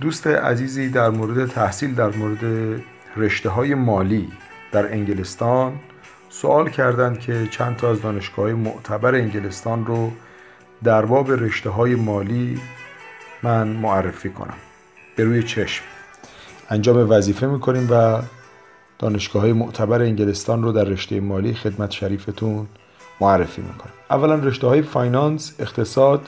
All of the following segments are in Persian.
دوست عزیزی در مورد تحصیل در مورد رشته‌های مالی در انگلستان سوال کردند که چند تا از دانشگاه‌های معتبر انگلستان رو در باب رشته‌های مالی من معرفی کنم. به روی چشم انجام وظیفه می‌کنیم و دانشگاه‌های معتبر انگلستان رو در رشته مالی خدمت شریفتون معرفی می‌کنم. اولا رشته‌های فایننس، اقتصاد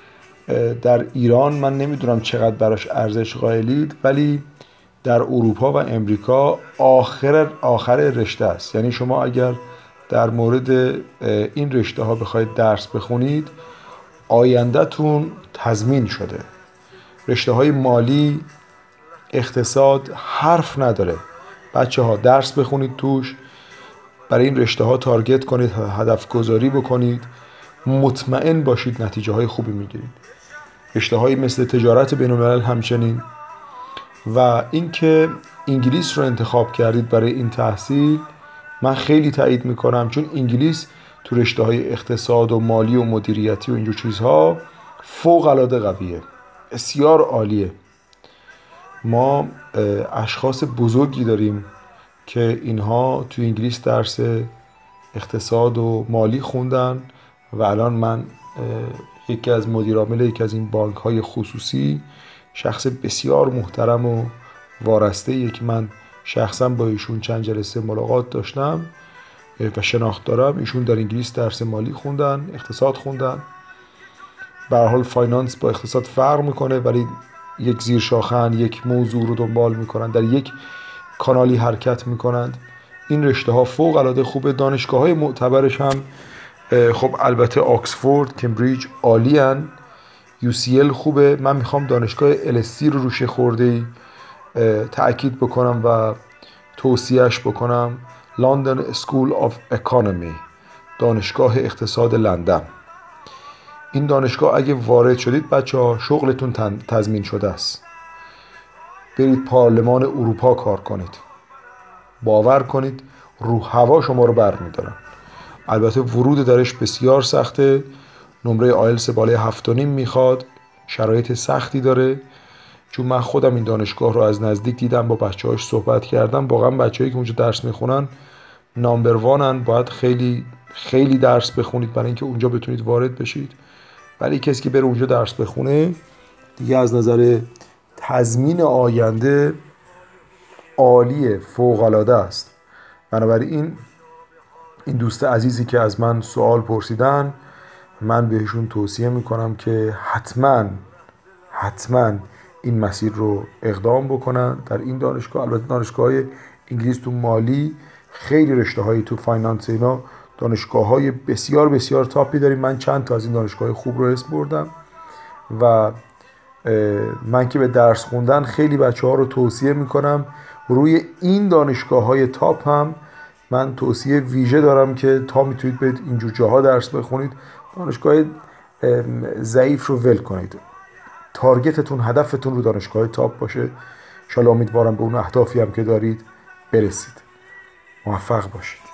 در ایران من نمیدونم چقدر براش ارزش قائلید، ولی در اروپا و امریکا آخر رشته است. یعنی شما اگر در مورد این رشته ها بخواید درس بخونید آینده‌تون تضمین شده. رشته های مالی، اقتصاد حرف نداره. بچه ها درس بخونید توش، برای این رشته ها تارگت کنید، هدف گذاری بکنید، مطمئن باشید نتیجه های خوبی میگیرید. رشته های مثل تجارت بین الملل همچنین. و اینکه انگلیس رو انتخاب کردید برای این تحصیل من خیلی تایید میکنم، چون انگلیس تو رشته های اقتصاد و مالی و مدیریتی و اینجور چیزها فوق العاده قویه، بسیار عالیه. ما اشخاص بزرگی داریم که اینها تو انگلیس درس اقتصاد و مالی خوندن و الان من یکی از مدیرعامل یکی از این بانک های خصوصی، شخص بسیار محترم و وارسته که من شخصا با ایشون چند جلسه ملاقات داشتم و شناخت دارم. ایشون در انگلیس درس مالی خوندن، اقتصاد خوندن. به هر حال فایننس با اقتصاد فرق میکنه، ولی یک زیر شاخن، یک موضوع رو دنبال میکنن، در یک کانالی حرکت میکنند. این رشته ها فوق العاده خوبه. دانشگاه های معتبرش هم خب البته آکسفورد، کمبریج عالی هن. UCL خوبه. من میخوام دانشگاه LSE رو روش خورده تأکید بکنم و توصیهش بکنم. لندن سکول آف اکانومی، دانشگاه اقتصاد لندن. این دانشگاه اگه وارد شدید بچه ها شغلتون تضمین شده است. برید پارلمان اروپا کار کنید، باور کنید رو هوا شما رو بر میدارن. البته ورود درش بسیار سخته، نمره آیلتس بالای 7.5 میخواد، شرایط سختی داره. چون من خودم این دانشگاه رو از نزدیک دیدم، با بچه‌هاش صحبت کردم. واقعا بچه‌هایی که اونجا درس میخونن نامبر وانن. باید خیلی خیلی درس بخونید برای اینکه اونجا بتونید وارد بشید. ولی کسی که بره اونجا درس بخونه دیگه از نظر تضمین آینده عالیه، فوق‌العاده است. بنابراین این دوست عزیزی که از من سوال پرسیدن، من بهشون توصیه میکنم که حتما این مسیر رو اقدام بکنن در این دانشگاه. البته دانشگاه انگلیس تو مالی خیلی رشته هایی، تو فایننس اینا دانشگاه های بسیار بسیار تاپی داریم. من چند تا از این دانشگاه خوب رو اسم بردم و من که به درس خوندن خیلی بچه ها رو توصیه میکنم. روی این دانشگاه های تاپ هم من توصیه ویژه دارم که تا میتونید برید اینجور جاها درس بخونید. دانشگاه ضعیف رو ول کنید، تارگتتون، هدفتون رو دانشگاه تاپ باشه. ان شاءالله امیدوارم به اون اهدافی هم که دارید برسید. موفق باشید.